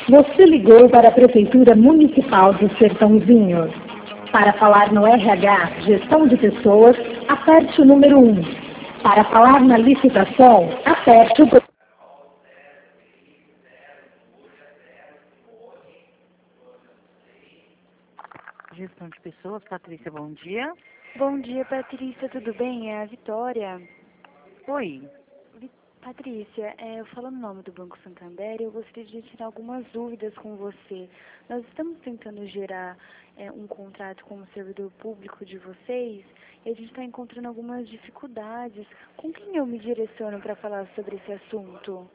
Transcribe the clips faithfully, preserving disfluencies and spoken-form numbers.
Você ligou para a Prefeitura Municipal do Sertãozinho. Para falar no R H Gestão de Pessoas, aperte o número um. Para falar na licitação, aperte o dois. Gestão de Pessoas, Patrícia, bom dia. Bom dia, Patrícia, tudo bem? É a Vitória. Oi. Vi- Patrícia, é, eu falo no nome do Banco Santander e eu gostaria de tirar algumas dúvidas com você. Nós estamos tentando gerar é, um contrato com o servidor público de vocês e a gente está encontrando algumas dificuldades. Com quem eu me direciono para falar sobre esse assunto?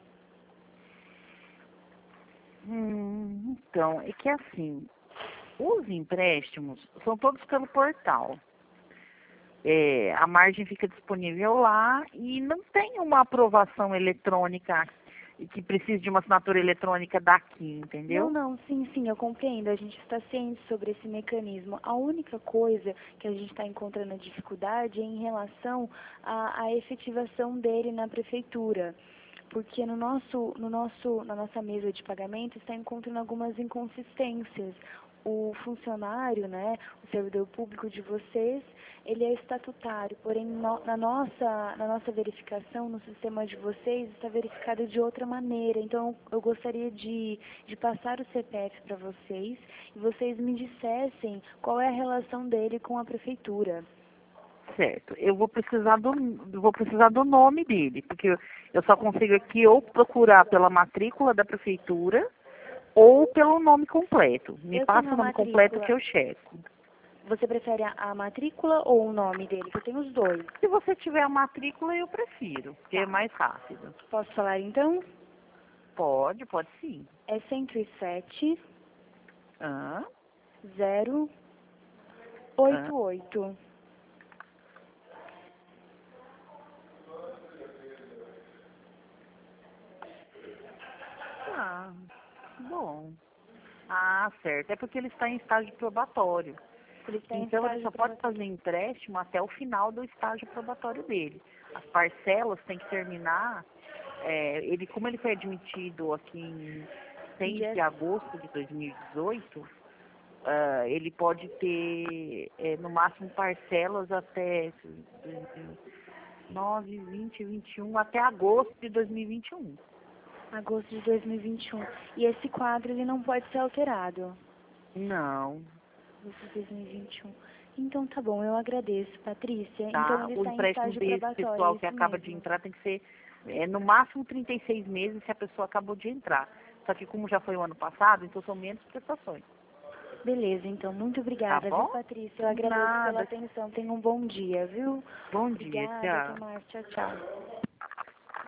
Hum, então, é que assim, os empréstimos são todos pelo portal. É, a margem fica disponível lá e não tem uma aprovação eletrônica que precise de uma assinatura eletrônica daqui, entendeu? Não, não, sim, sim, eu compreendo. A gente está ciente sobre esse mecanismo. A única coisa que a gente está encontrando dificuldade é em relação à, à efetivação dele na prefeitura. Porque no nosso, no nosso, na nossa mesa de pagamento está encontrando algumas inconsistências. O funcionário, né, o servidor público de vocês, ele é estatutário, porém no, na, nossa, na nossa verificação, no sistema de vocês, está verificado de outra maneira. Então, eu gostaria de, de passar o C P F para vocês e vocês me dissessem qual é a relação dele com a prefeitura. Certo. Eu vou precisar do, vou precisar do nome dele, porque eu eu só consigo aqui ou procurar pela matrícula da prefeitura ou pelo nome completo. Me Eu passa tenho o a nome completo matrícula. que eu checo. Você prefere a, a matrícula ou o nome dele? Que eu tenho os dois. Se você tiver a matrícula, eu prefiro, porque é Tá. mais rápido. Posso falar então? Pode, pode sim. É cento e sete, Ah, zero, ah, oito oito. ah, bom. Ah, certo. É porque ele está em estágio probatório. Ele está em Então, ele estágio só pode probatório. fazer empréstimo até o final do estágio probatório dele. As parcelas têm que terminar. É, ele, como ele foi admitido aqui em seis Dia- de agosto de dois mil e dezoito, ah, ele pode ter, é, no máximo, parcelas até nove, vinte, vinte e um, até agosto de dois mil e vinte e um. Agosto de dois mil e vinte e um. E esse quadro ele não pode ser alterado. Não, Agosto de dois mil e vinte e um. Então tá bom, eu agradeço, Patrícia. Então tá? ele O está em empréstimo estágio desse probatório, é pessoal que isso acaba de mesmo. entrar tem que ser, é, no máximo trinta e seis meses se a pessoa acabou de entrar. Só que como já foi o ano passado, então são menos prestações. Beleza, então, muito Tá obrigada, viu, bom? Patrícia? Eu agradeço pela Nada. atenção. Tenha um bom dia, viu? Bom dia, Obrigada, até tchau. mais. Tchau, tchau.